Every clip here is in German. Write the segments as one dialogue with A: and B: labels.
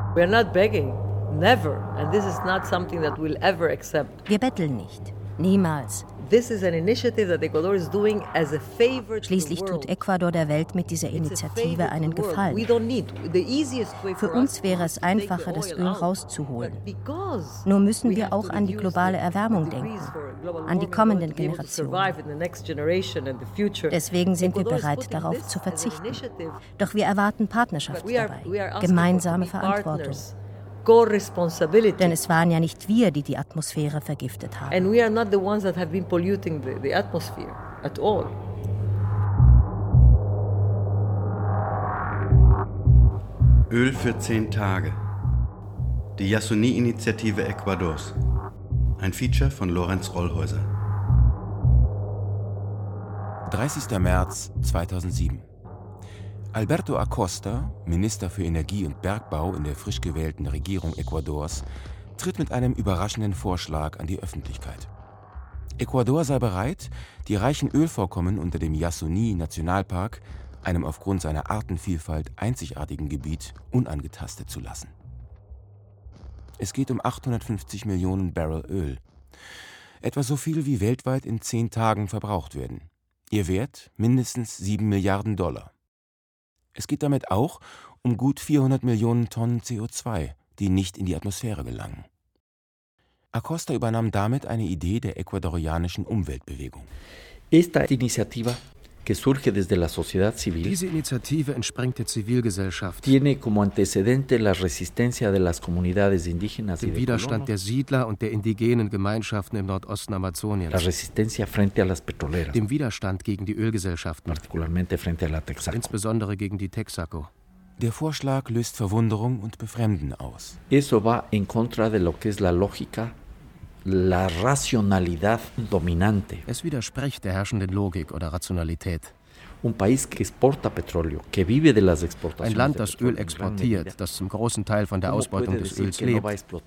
A: We are not begging, never, and this is not something that we'll ever accept.
B: Wir betteln nicht, niemals. Schließlich tut Ecuador der Welt mit dieser Initiative einen Gefallen. Für uns wäre es einfacher, das Öl rauszuholen. Nur müssen wir auch an die globale Erwärmung denken, an die kommenden Generationen. Deswegen sind wir bereit, darauf zu verzichten. Doch wir erwarten Partnerschaft dabei, gemeinsame Verantwortung. Denn es waren ja nicht wir, die die Atmosphäre vergiftet haben.
A: And we are not the ones that have been polluting the atmosphere at all.
C: Öl für 10 Tage. Die Yasuni-Initiative Ecuadors. Ein Feature von Lorenz Rollhäuser.
D: 30. März 2007. Alberto Acosta, Minister für Energie und Bergbau in der frisch gewählten Regierung Ecuadors, tritt mit einem überraschenden Vorschlag an die Öffentlichkeit. Ecuador sei bereit, die reichen Ölvorkommen unter dem Yasuni-Nationalpark, einem aufgrund seiner Artenvielfalt einzigartigen Gebiet, unangetastet zu lassen. Es geht um 850 Millionen Barrel Öl. Etwa so viel, wie weltweit in 10 Tagen verbraucht werden. Ihr Wert mindestens $7 Milliarden. Es geht damit auch um gut 400 Millionen Tonnen CO2, die nicht in die Atmosphäre gelangen. Acosta übernahm damit eine Idee der ecuadorianischen Umweltbewegung.
E: Esta iniciativa que surge desde la sociedad civil.
F: Diese Initiative entspringt der Zivilgesellschaft.
E: Tiene como antecedente la resistencia de las comunidades indígenas
F: den Widerstand der Siedler und der indigenen Gemeinschaften im Nordosten Amazoniens.
E: La resistencia frente a las petroleras.
F: Dem Widerstand gegen die Ölgesellschaften.
E: Particularmente frente a la Texaco.
F: Insbesondere gegen die Texaco.
D: Der Vorschlag löst Verwunderung und Befremden aus.
E: Eso va en contra de lo que es la lógica, la racionalidad dominante.
F: Es widerspricht der herrschenden Logik oder Rationalität.
E: Un país que exporta petróleo, que vive de las exportaciones.
F: Ein Land, das Öl exportiert, das zum großen Teil von der Ausbeutung des Öls lebt.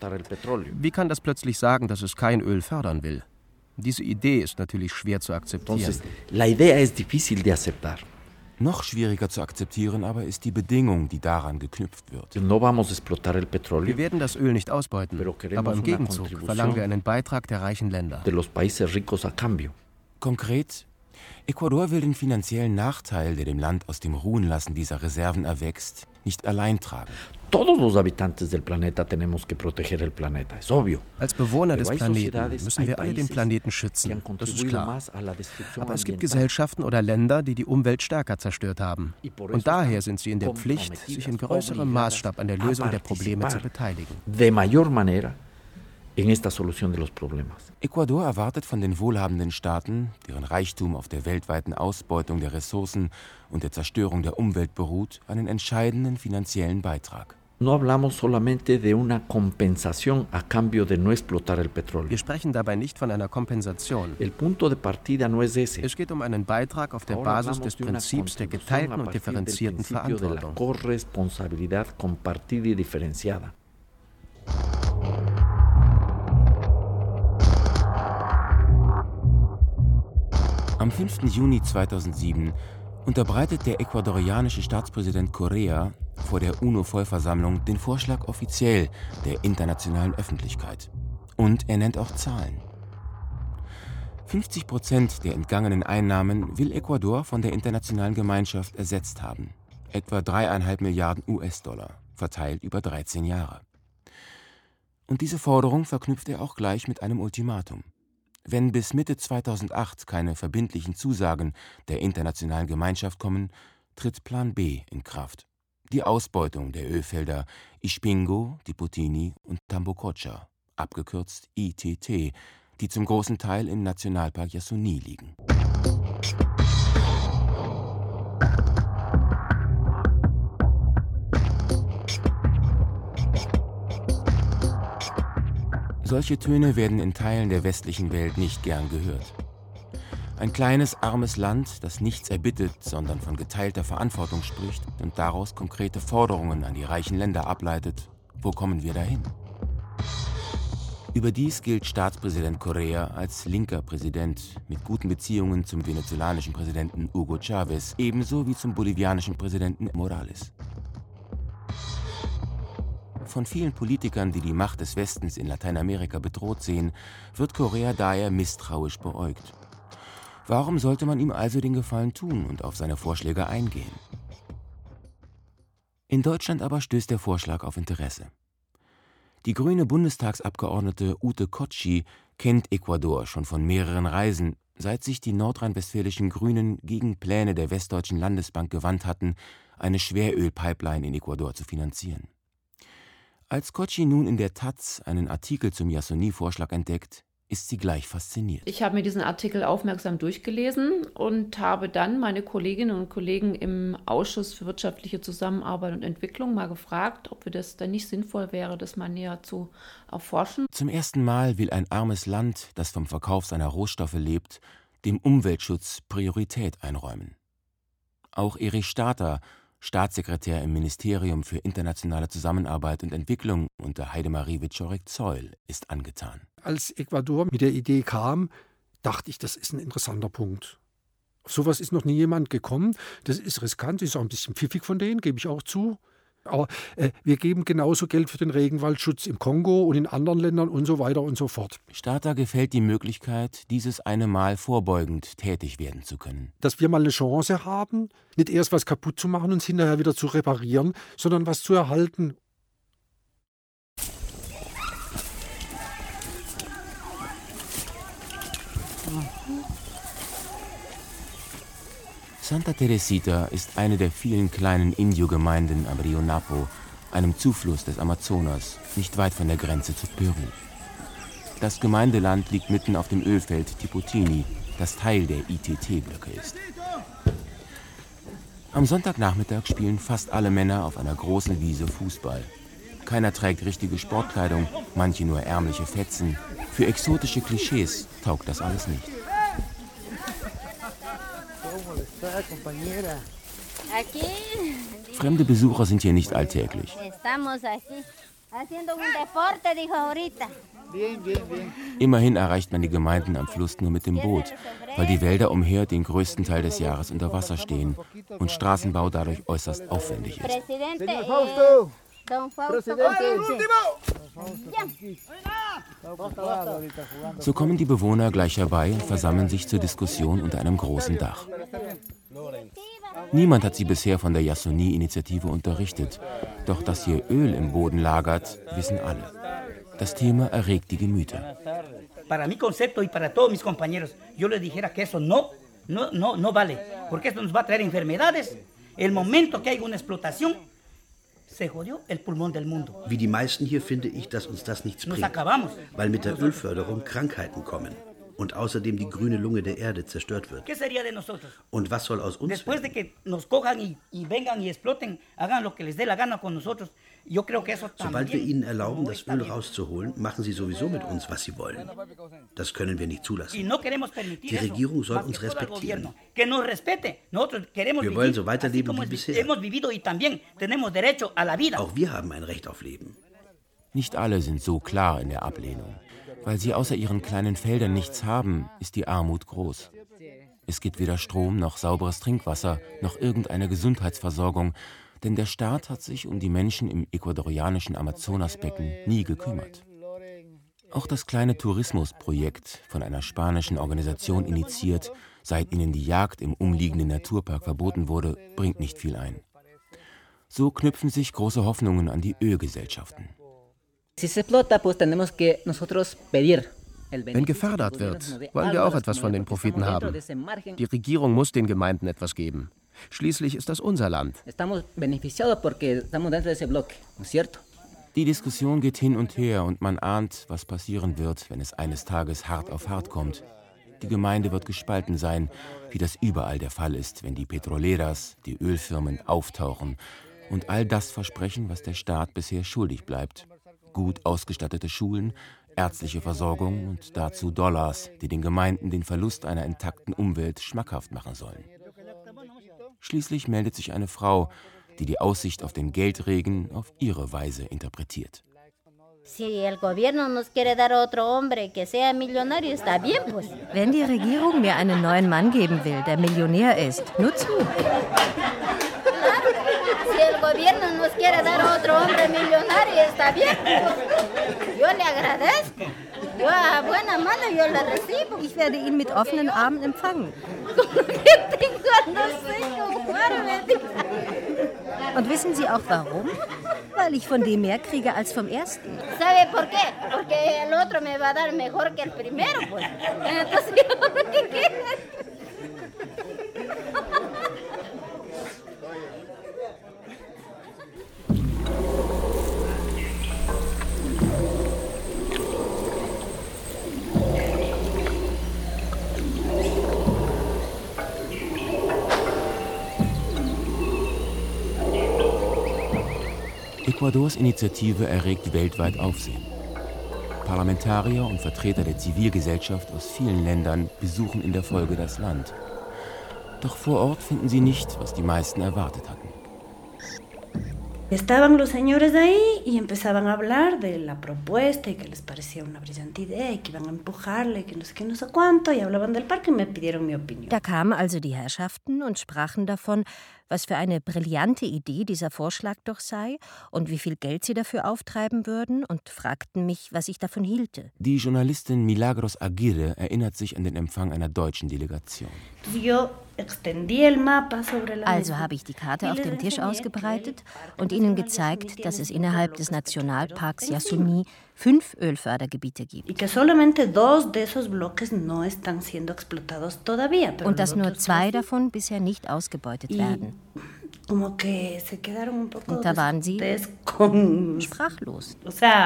F: Wie kann das plötzlich sagen, dass es kein Öl fördern will? Diese Idee ist natürlich schwer zu akzeptieren.
E: Entonces, la idea es difícil de aceptar.
D: Noch schwieriger zu akzeptieren aber ist die Bedingung, die daran geknüpft wird.
E: No vamos a explotar el petróleo.
F: Wir werden das Öl nicht ausbeuten, aber im Gegenzug verlangen wir einen Beitrag der reichen Länder.
E: De los países ricos a cambio.
D: Konkret, Ecuador will den finanziellen Nachteil, der dem Land aus dem Ruhenlassen dieser Reserven erwächst, nicht allein tragen.
E: Todos los habitantes del planeta tenemos que proteger el planeta, es obvio.
F: Als Bewohner des Planeten müssen wir alle den Planeten schützen, das ist klar. Aber es gibt Gesellschaften oder Länder, die die Umwelt stärker zerstört haben. Und daher sind sie in der Pflicht, sich in größerem Maßstab an der Lösung der Probleme zu beteiligen.
E: De mayor manera en esta solución de los problemas.
D: Ecuador erwartet von den wohlhabenden Staaten, deren Reichtum auf der weltweiten Ausbeutung der Ressourcen und der Zerstörung der Umwelt beruht, einen entscheidenden finanziellen Beitrag.
E: No hablamos solamente de una compensación a cambio de no explotar el petróleo.
F: Wir sprechen dabei nicht von einer Kompensation.
E: El punto de partida no es ese.
F: Es geht um einen Beitrag auf der Basis des Prinzips der geteilten und differenzierten Verantwortung.
E: Corresponsabilidad compartida y diferenciada.
D: Am 5. Juni 2007 unterbreitet der ecuadorianische Staatspräsident Correa vor der UNO-Vollversammlung den Vorschlag offiziell der internationalen Öffentlichkeit. Und er nennt auch Zahlen. 50% der entgangenen Einnahmen will Ecuador von der internationalen Gemeinschaft ersetzt haben. Etwa 3,5 Milliarden US-Dollar, verteilt über 13 Jahre. Und diese Forderung verknüpft er auch gleich mit einem Ultimatum. Wenn bis Mitte 2008 keine verbindlichen Zusagen der internationalen Gemeinschaft kommen, tritt Plan B in Kraft. Die Ausbeutung der Ölfelder Ispingo, Diputini und Tambococha, abgekürzt ITT, die zum großen Teil im Nationalpark Yasuni liegen. Solche Töne werden in Teilen der westlichen Welt nicht gern gehört. Ein kleines, armes Land, das nichts erbittet, sondern von geteilter Verantwortung spricht und daraus konkrete Forderungen an die reichen Länder ableitet. Wo kommen wir dahin? Überdies gilt Staatspräsident Correa als linker Präsident mit guten Beziehungen zum venezolanischen Präsidenten Hugo Chávez, ebenso wie zum bolivianischen Präsidenten Morales. von vielen Politikern, die die Macht des Westens in Lateinamerika bedroht sehen, wird Correa daher misstrauisch beäugt. Warum sollte man ihm also den Gefallen tun und auf seine Vorschläge eingehen? In Deutschland aber stößt der Vorschlag auf Interesse. Die grüne Bundestagsabgeordnete Ute Kotschi kennt Ecuador schon von mehreren Reisen, seit sich die nordrhein-westfälischen Grünen gegen Pläne der Westdeutschen Landesbank gewandt hatten, eine Schwerölpipeline in Ecuador zu finanzieren. Als Kotschi nun in der Taz einen Artikel zum Yasuni-Vorschlag entdeckt, ist sie gleich fasziniert.
G: Ich habe mir diesen Artikel aufmerksam durchgelesen und habe dann meine Kolleginnen und Kollegen im Ausschuss für wirtschaftliche Zusammenarbeit und Entwicklung mal gefragt, ob das dann nicht sinnvoll wäre, das mal näher zu erforschen.
D: Zum ersten Mal will ein armes Land, das vom Verkauf seiner Rohstoffe lebt, dem Umweltschutz Priorität einräumen. Auch Erich Stater, Staatssekretär im Ministerium für internationale Zusammenarbeit und Entwicklung unter Heidemarie Wieczorek-Zeul, ist angetan.
H: Als Ecuador mit der Idee kam, dachte ich, das ist ein interessanter Punkt. Auf sowas ist noch nie jemand gekommen. Das ist riskant, ist auch ein bisschen pfiffig von denen, gebe ich auch zu. Aber wir geben genauso Geld für den Regenwaldschutz im Kongo und in anderen Ländern und so weiter und so fort.
D: Stater gefällt die Möglichkeit, dieses eine Mal vorbeugend tätig werden zu können.
H: Dass wir mal eine Chance haben, nicht erst was kaputt zu machen und es hinterher wieder zu reparieren, sondern was zu erhalten.
D: Santa Teresita ist eine der vielen kleinen Indio-Gemeinden am Rio Napo, einem Zufluss des Amazonas, nicht weit von der Grenze zu Peru. Das Gemeindeland liegt mitten auf dem Ölfeld Tipotini, das Teil der ITT-Blöcke ist. Am Sonntagnachmittag spielen fast alle Männer auf einer großen Wiese Fußball. Keiner trägt richtige Sportkleidung, manche nur ärmliche Fetzen. Für exotische Klischees taugt das alles nicht. Fremde Besucher sind hier nicht alltäglich. Immerhin erreicht man die Gemeinden am Fluss nur mit dem Boot, weil die Wälder umher den größten Teil des Jahres unter Wasser stehen und Straßenbau dadurch äußerst aufwendig ist. So kommen die Bewohner gleich herbei und versammeln sich zur Diskussion unter einem großen Dach. Niemand hat sie bisher von der Yasuni-Initiative unterrichtet, doch dass hier Öl im Boden lagert, wissen alle. Das Thema erregt die Gemüter.
I: Para mi concepto y para todos mis compañeros, yo les dijera que eso no vale, porque esto nos va a traer enfermedades. El momento que haya una explotación, se jodió el pulmón del mundo.
J: Wie die meisten hier finde ich, dass uns das nichts bringt, weil mit der Ölförderung Krankheiten kommen und außerdem die grüne Lunge der Erde zerstört wird. Und was soll aus uns werden? Sobald wir ihnen erlauben, das Öl rauszuholen, machen sie sowieso mit uns, was sie wollen. Das können wir nicht zulassen. Die Regierung soll uns respektieren. Wir wollen so weiterleben wie bisher. Auch wir haben ein Recht auf Leben.
D: Nicht alle sind so klar in der Ablehnung. Weil sie außer ihren kleinen Feldern nichts haben, ist die Armut groß. Es gibt weder Strom noch sauberes Trinkwasser noch irgendeine Gesundheitsversorgung, denn der Staat hat sich um die Menschen im ecuadorianischen Amazonasbecken nie gekümmert. Auch das kleine Tourismusprojekt, von einer spanischen Organisation initiiert, seit ihnen die Jagd im umliegenden Naturpark verboten wurde, bringt nicht viel ein. So knüpfen sich große Hoffnungen an die Ölgesellschaften.
F: Wenn gefördert wird, wollen wir auch etwas von den Profiten haben. Die Regierung muss den Gemeinden etwas geben. Schließlich ist das unser Land.
D: Die Diskussion geht hin und her und man ahnt, was passieren wird, wenn es eines Tages hart auf hart kommt. Die Gemeinde wird gespalten sein, wie das überall der Fall ist, wenn die Petroleras, die Ölfirmen, auftauchen und all das versprechen, was der Staat bisher schuldig bleibt. Gut ausgestattete Schulen, ärztliche Versorgung und dazu Dollars, die den Gemeinden den Verlust einer intakten Umwelt schmackhaft machen sollen. Schließlich meldet sich eine Frau, die die Aussicht auf den Geldregen auf ihre Weise interpretiert.
B: Wenn die Regierung mir einen neuen Mann geben will, der Millionär ist, nur zu.
K: otro hombre millonario está bien. Yo le agradezco. Yo a buena mano yo la recibo.
B: Ich werde ihn mit offenen Armen empfangen. Und wissen Sie auch warum? Weil ich von dem mehr kriege als vom ersten.
K: ¿Sabe por qué? Porque el otro me va a dar mejor que el primero, pues. Entonces, ¿qué quiere?
D: Ecuadors Initiative erregt weltweit Aufsehen. Parlamentarier und Vertreter der Zivilgesellschaft aus vielen Ländern besuchen in der Folge das Land. Doch vor Ort finden sie nicht, was die meisten erwartet hatten.
L: Estaban los señores ahí y empezaban a hablar de la propuesta y que les parecía una brillante idea y que iban a empujarle, que no sé qué, no sé cuánto, y hablaban del parque y me pidieron mi opinión.
B: Da kamen also die Herrschaften und sprachen davon, was für eine brillante Idee dieser Vorschlag doch sei und wie viel Geld sie dafür auftreiben würden und fragten mich, was ich davon hielte.
D: Die Journalistin Milagros Aguirre erinnert sich an den Empfang einer deutschen Delegation.
B: Also habe ich die Karte auf dem Tisch ausgebreitet und ihnen gezeigt, dass es innerhalb des Nationalparks Yasuní 5 Ölfördergebiete gibt. Und dass nur 2 davon bisher nicht ausgebeutet werden. Und da waren sie sprachlos.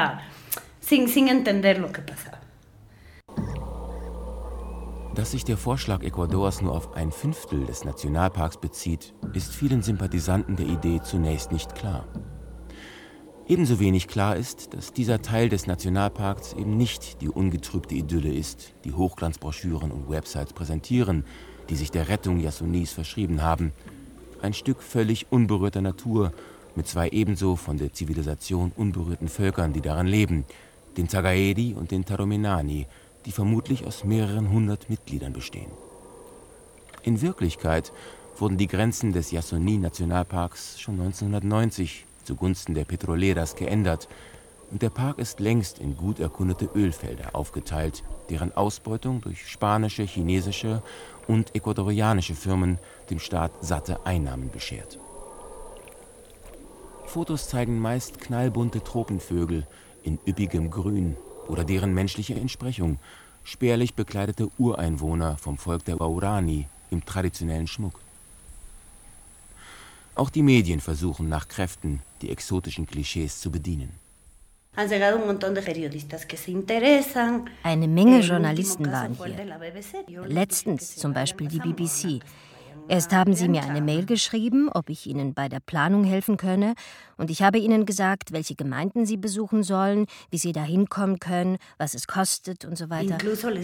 D: Dass sich der Vorschlag Ecuadors nur auf 1/5 des Nationalparks bezieht, ist vielen Sympathisanten der Idee zunächst nicht klar. Ebenso wenig klar ist, dass dieser Teil des Nationalparks eben nicht die ungetrübte Idylle ist, die Hochglanzbroschüren und Websites präsentieren, die sich der Rettung Yasunís verschrieben haben. Ein Stück völlig unberührter Natur mit 2 ebenso von der Zivilisation unberührten Völkern, die daran leben, den Tagaedi und den Taromenani, die vermutlich aus mehreren 100 Mitgliedern bestehen. In Wirklichkeit wurden die Grenzen des Yasuní-Nationalparks schon 1990 zugunsten der Petroleras geändert und der Park ist längst in gut erkundete Ölfelder aufgeteilt, deren Ausbeutung durch spanische, chinesische und ecuadorianische Firmen dem Staat satte Einnahmen beschert. Fotos zeigen meist knallbunte Tropenvögel in üppigem Grün oder deren menschliche Entsprechung, spärlich bekleidete Ureinwohner vom Volk der Waorani im traditionellen Schmuck. Auch die Medien versuchen nach Kräften, die exotischen Klischees zu bedienen.
B: Eine Menge Journalisten waren hier. Letztens zum Beispiel die BBC. Erst haben sie mir eine Mail geschrieben, ob ich ihnen bei der Planung helfen könne. Und ich habe ihnen gesagt, welche Gemeinden sie besuchen sollen, wie sie da hinkommen können, was es kostet und so weiter.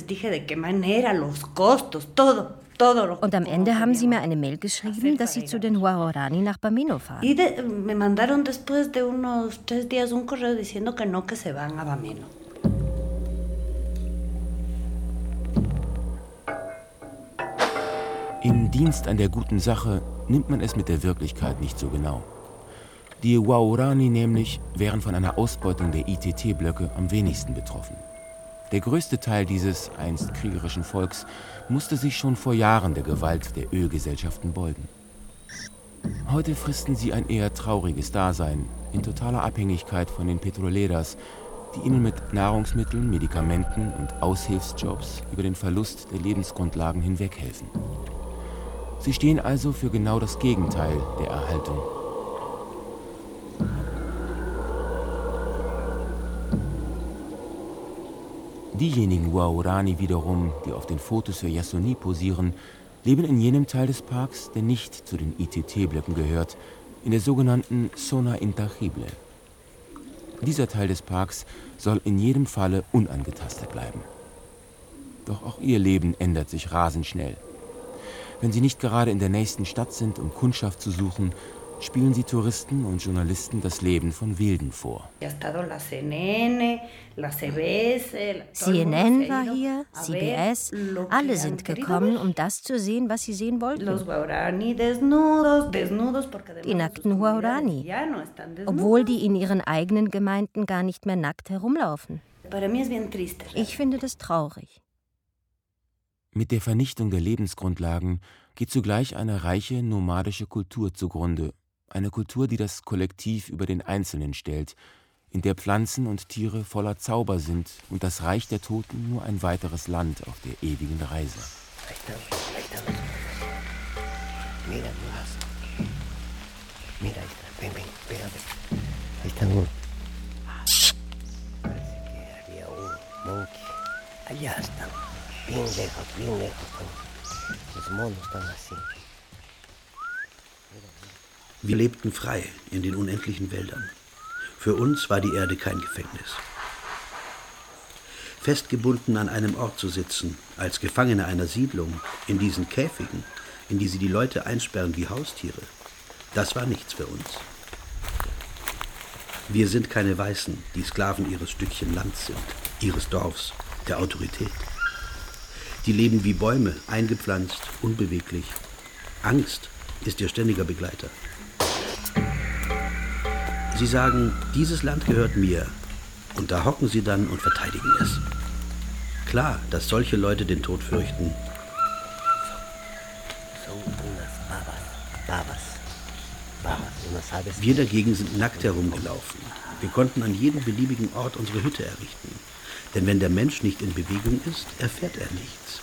B: Und am Ende haben sie mir eine Mail geschrieben, dass sie zu den Waorani nach Bameno fahren.
D: Im Dienst an der guten Sache nimmt man es mit der Wirklichkeit nicht so genau. Die Waorani nämlich wären von einer Ausbeutung der ITT-Blöcke am wenigsten betroffen. Der größte Teil dieses einst kriegerischen Volks musste sich schon vor Jahren der Gewalt der Ölgesellschaften beugen. Heute fristen sie ein eher trauriges Dasein, in totaler Abhängigkeit von den Petroleras, die ihnen mit Nahrungsmitteln, Medikamenten und Aushilfsjobs über den Verlust der Lebensgrundlagen hinweghelfen. Sie stehen also für genau das Gegenteil der Erhaltung. Diejenigen Waorani wiederum, die auf den Fotos für Yasuní posieren, leben in jenem Teil des Parks, der nicht zu den ITT-Blöcken gehört, in der sogenannten Zona Intangible. Dieser Teil des Parks soll in jedem Falle unangetastet bleiben. Doch auch ihr Leben ändert sich rasend schnell. Wenn sie nicht gerade in der nächsten Stadt sind, um Kundschaft zu suchen, spielen sie Touristen und Journalisten das Leben von Wilden vor.
B: CNN war hier, CBS, alle sind gekommen, um das zu sehen, was sie sehen wollten. Die nackten Huaorani, obwohl die in ihren eigenen Gemeinden gar nicht mehr nackt herumlaufen. Ich finde das traurig.
D: Mit der Vernichtung der Lebensgrundlagen geht zugleich eine reiche nomadische Kultur zugrunde. Eine Kultur, die das Kollektiv über den Einzelnen stellt, in der Pflanzen und Tiere voller Zauber sind und das Reich der Toten nur ein weiteres Land auf der ewigen Reise.
M: Mira, ven, pégame. Ahí están uno. Parece que había un monkey. Allá están, bien lejos. Los monos están así.
J: Wir lebten frei in den unendlichen Wäldern. Für uns war die Erde kein Gefängnis. Festgebunden an einem Ort zu sitzen, als Gefangene einer Siedlung, in diesen Käfigen, in die sie die Leute einsperren wie Haustiere, das war nichts für uns. Wir sind keine Weißen, die Sklaven ihres Stückchen Lands sind, ihres Dorfs, der Autorität. Die leben wie Bäume, eingepflanzt, unbeweglich. Angst ist ihr ständiger Begleiter. Sie sagen, dieses Land gehört mir, und da hocken sie dann und verteidigen es. Klar, dass solche Leute den Tod fürchten. Wir dagegen sind nackt herumgelaufen. Wir konnten an jedem beliebigen Ort unsere Hütte errichten. Denn wenn der Mensch nicht in Bewegung ist, erfährt er nichts.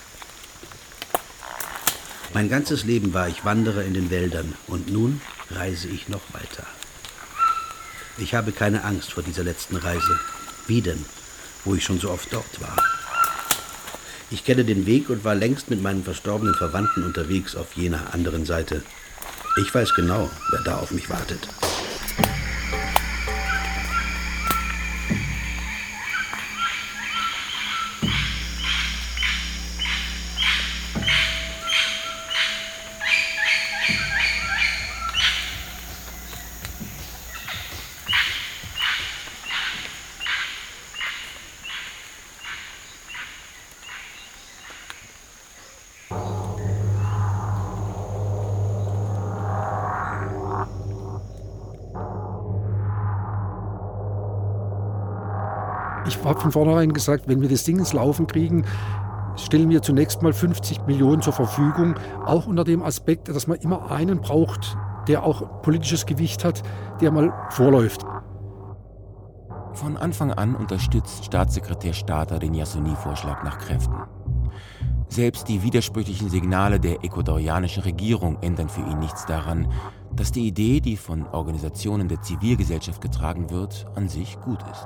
J: Mein ganzes Leben war ich Wanderer in den Wäldern und nun reise ich noch weiter. Ich habe keine Angst vor dieser letzten Reise. Wie denn, wo ich schon so oft dort war? Ich kenne den Weg und war längst mit meinen verstorbenen Verwandten unterwegs auf jener anderen Seite. Ich weiß genau, wer da auf mich wartet.
H: Ich habe von vornherein gesagt, wenn wir das Ding ins Laufen kriegen, stellen wir zunächst mal 50 Millionen zur Verfügung, auch unter dem Aspekt, dass man immer einen braucht, der auch politisches Gewicht hat, der mal vorläuft.
D: Von Anfang an unterstützt Staatssekretär Stata den Yasuni-Vorschlag nach Kräften. Selbst die widersprüchlichen Signale der ecuadorianischen Regierung ändern für ihn nichts daran, dass die Idee, die von Organisationen der Zivilgesellschaft getragen wird, an sich gut ist.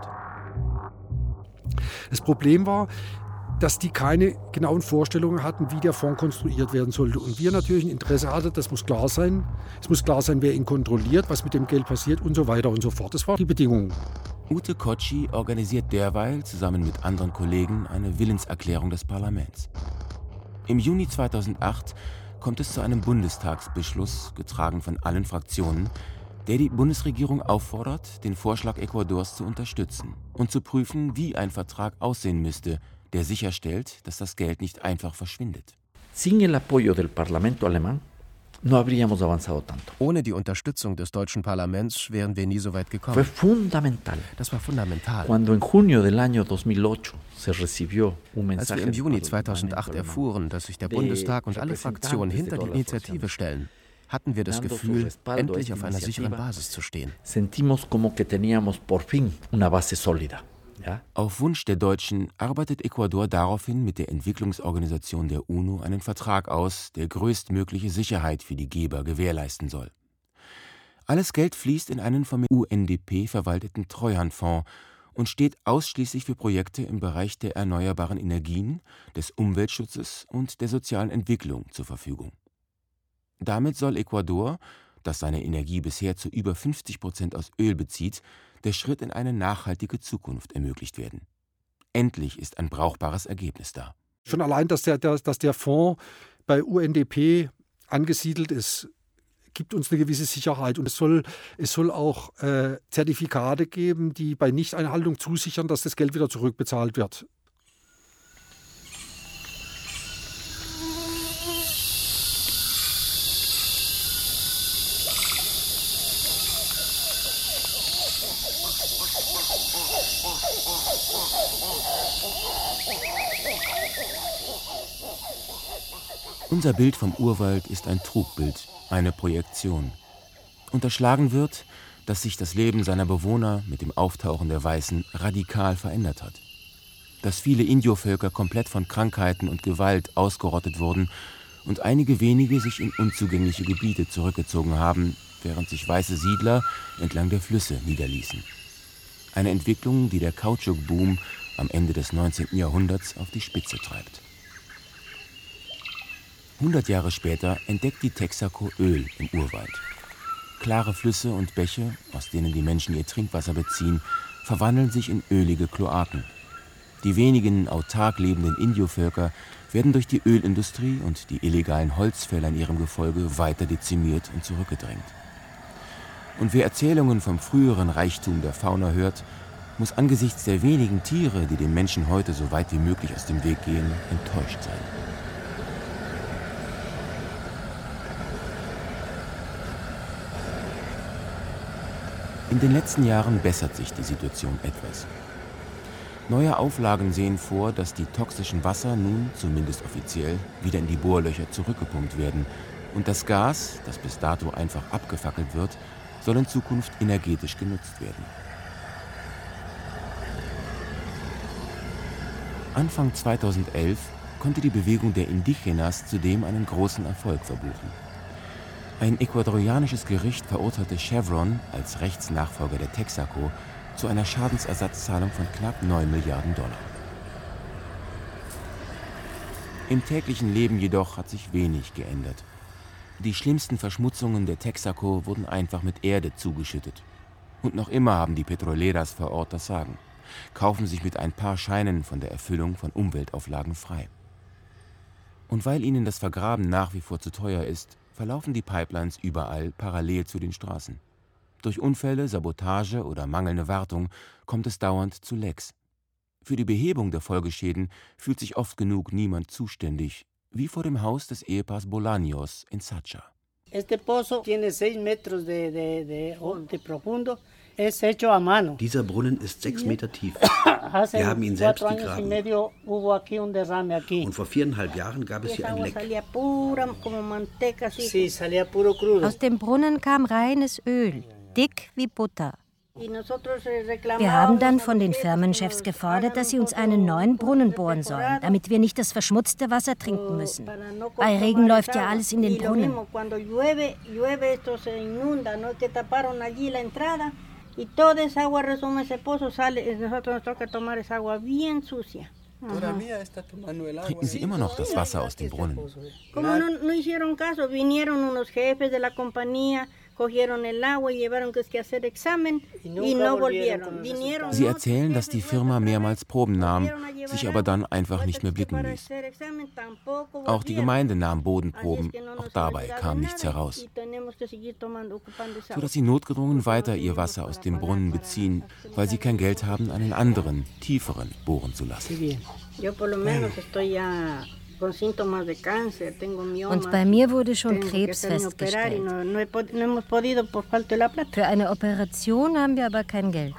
H: Das Problem war, dass die keine genauen Vorstellungen hatten, wie der Fonds konstruiert werden sollte. Und wir natürlich ein Interesse hatten, das muss klar sein. Es muss klar sein, wer ihn kontrolliert, was mit dem Geld passiert und so weiter und so fort. Das waren die Bedingungen.
D: Ute Kotschi organisiert derweil zusammen mit anderen Kollegen eine Willenserklärung des Parlaments. Im Juni 2008 kommt es zu einem Bundestagsbeschluss, getragen von allen Fraktionen, der die Bundesregierung auffordert, den Vorschlag Ecuadors zu unterstützen und zu prüfen, wie ein Vertrag aussehen müsste, der sicherstellt, dass das Geld nicht einfach verschwindet.
E: Sin el apoyo del Parlamento alemán no habríamos avanzado tanto.
F: Ohne die Unterstützung des deutschen Parlaments wären wir nie so weit gekommen.
E: Fue fundamental.
F: Das war fundamental.
E: Cuando en junio del año 2008 se recibió un mensaje.
F: Als wir im Juni 2008 erfuhren, dass sich der Bundestag und alle Fraktionen hinter die Initiative stellen, hatten wir das Gefühl, endlich auf einer sicheren Basis zu stehen.
E: Sentimos como que teníamos por fin una base sólida. Ja?
D: Auf Wunsch der Deutschen arbeitet Ecuador daraufhin mit der Entwicklungsorganisation der UNO einen Vertrag aus, der größtmögliche Sicherheit für die Geber gewährleisten soll. Alles Geld fließt in einen vom UNDP verwalteten Treuhandfonds und steht ausschließlich für Projekte im Bereich der erneuerbaren Energien, des Umweltschutzes und der sozialen Entwicklung zur Verfügung. Damit soll Ecuador, das seine Energie bisher zu über 50% aus Öl bezieht, der Schritt in eine nachhaltige Zukunft ermöglicht werden. Endlich ist ein brauchbares Ergebnis da.
H: Schon allein, dass der Fonds bei UNDP angesiedelt ist, gibt uns eine gewisse Sicherheit. Und es soll auch Zertifikate geben, die bei Nichteinhaltung zusichern, dass das Geld wieder zurückbezahlt wird.
D: Unser Bild vom Urwald ist ein Trugbild, eine Projektion. Unterschlagen wird, dass sich das Leben seiner Bewohner mit dem Auftauchen der Weißen radikal verändert hat. Dass viele Indiovölker komplett von Krankheiten und Gewalt ausgerottet wurden und einige wenige sich in unzugängliche Gebiete zurückgezogen haben, während sich weiße Siedler entlang der Flüsse niederließen. Eine Entwicklung, die der Kautschukboom am Ende des 19. Jahrhunderts auf die Spitze treibt. 100 Jahre später entdeckt die Texaco Öl im Urwald. Klare Flüsse und Bäche, aus denen die Menschen ihr Trinkwasser beziehen, verwandeln sich in ölige Kloaken. Die wenigen autark lebenden Indiovölker werden durch die Ölindustrie und die illegalen Holzfäller in ihrem Gefolge weiter dezimiert und zurückgedrängt. Und wer Erzählungen vom früheren Reichtum der Fauna hört, muss angesichts der wenigen Tiere, die den Menschen heute so weit wie möglich aus dem Weg gehen, enttäuscht sein. In den letzten Jahren bessert sich die Situation etwas. Neue Auflagen sehen vor, dass die toxischen Wasser nun, zumindest offiziell, wieder in die Bohrlöcher zurückgepumpt werden und das Gas, das bis dato einfach abgefackelt wird, soll in Zukunft energetisch genutzt werden. Anfang 2011 konnte die Bewegung der Indigenas zudem einen großen Erfolg verbuchen. Ein ecuadorianisches Gericht verurteilte Chevron als Rechtsnachfolger der Texaco zu einer Schadensersatzzahlung von knapp 9 Milliarden $. Im täglichen Leben jedoch hat sich wenig geändert. Die schlimmsten Verschmutzungen der Texaco wurden einfach mit Erde zugeschüttet. Und noch immer haben die Petroleras vor Ort das Sagen, kaufen sich mit ein paar Scheinen von der Erfüllung von Umweltauflagen frei. Und weil ihnen das Vergraben nach wie vor zu teuer ist, verlaufen die Pipelines überall parallel zu den Straßen. Durch Unfälle, Sabotage oder mangelnde Wartung kommt es dauernd zu Lecks. Für die Behebung der Folgeschäden fühlt sich oft genug niemand zuständig, wie vor dem Haus des Ehepaars Bolaños in Sacha.
N: Este pozo tiene 6 metros de profundo.
J: Dieser Brunnen ist 6 Meter tief. Wir haben ihn selbst gegraben. Und vor 4,5 Jahren gab es hier ein Leck.
B: Aus dem Brunnen kam reines Öl, dick wie Butter. Wir haben dann von den Firmenchefs gefordert, dass sie uns einen neuen Brunnen bohren sollen, damit wir nicht das verschmutzte Wasser trinken müssen. Bei Regen läuft ja alles in den Brunnen.
K: Y toda esa agua resume ese pozo, sale, nosotros nos toca tomar esa agua bien sucia.
D: Trinken Sie immer noch das Wasser aus dem Brunnen?
K: Como no hicieron caso, vinieron unos jefes de la compañía, cogieron el agua y llevaron que hacer examen y no volvieron.
D: Sie erzählen, dass die Firma mehrmals Proben nahm, sich aber dann einfach nicht mehr blicken ließ. Auch die Gemeinde nahm Bodenproben, auch dabei kam nichts heraus. Sodass sie notgedrungen weiter ihr Wasser aus dem Brunnen beziehen, weil sie kein Geld haben, einen anderen, tieferen bohren zu lassen.
B: Und bei mir wurde schon Krebs festgestellt. Für eine Operation haben wir aber kein Geld.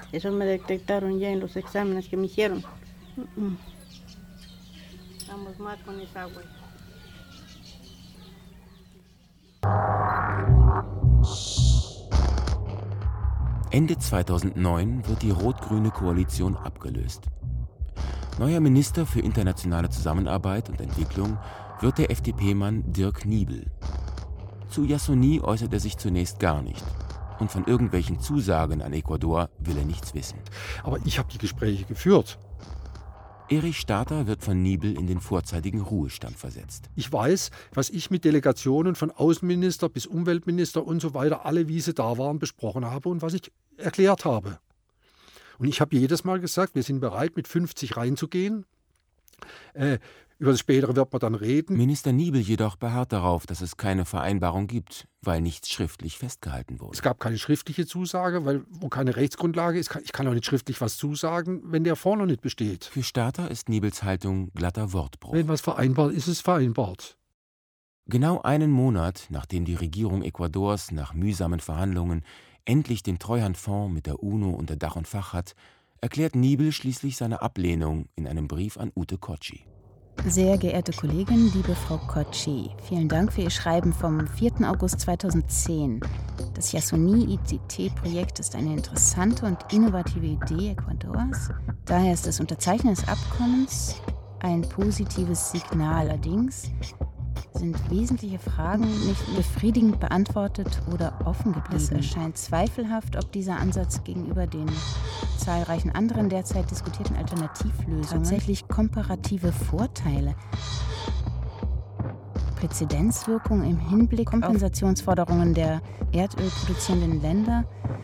D: Ende 2009 wird die rot-grüne Koalition abgelöst. Neuer Minister für internationale Zusammenarbeit und Entwicklung wird der FDP-Mann Dirk Niebel. Zu Yasuni äußert er sich zunächst gar nicht. Und von irgendwelchen Zusagen an Ecuador will er nichts wissen.
H: Aber ich habe die Gespräche geführt.
D: Erich Starter wird von Niebel in den vorzeitigen Ruhestand versetzt.
H: Ich weiß, was ich mit Delegationen von Außenminister bis Umweltminister und so weiter, alle wie sie da waren, besprochen habe und was ich erklärt habe. Und ich habe jedes Mal gesagt, wir sind bereit, mit 50 reinzugehen, Über das Spätere wird man dann reden.
D: Minister Niebel jedoch beharrt darauf, dass es keine Vereinbarung gibt, weil nichts schriftlich festgehalten wurde.
H: Es gab keine schriftliche Zusage, weil wo keine Rechtsgrundlage ist. Ich kann auch nicht schriftlich was zusagen, wenn der Fonds noch nicht besteht.
D: Für Starter ist Niebels Haltung glatter Wortbruch.
H: Wenn was vereinbart ist, es vereinbart.
D: Genau einen Monat, nachdem die Regierung Ecuadors nach mühsamen Verhandlungen endlich den Treuhandfonds mit der UNO unter Dach und Fach hat, erklärt Niebel schließlich seine Ablehnung in einem Brief an Ute Kotschi.
B: Sehr geehrte Kollegin, liebe Frau Kotschi, vielen Dank für Ihr Schreiben vom 4. August 2010. Das Yasuni-ICT-Projekt ist eine interessante und innovative Idee Ecuadors. Daher ist das Unterzeichnen des Abkommens ein positives Signal. Allerdings sind wesentliche Fragen nicht befriedigend beantwortet oder offen geblieben. Es erscheint zweifelhaft, ob dieser Ansatz gegenüber den zahlreichen anderen derzeit diskutierten Alternativlösungen tatsächlich komparative Vorteile, Präzedenzwirkung im Hinblick auf Kompensationsforderungen der erdölproduzierenden Länder.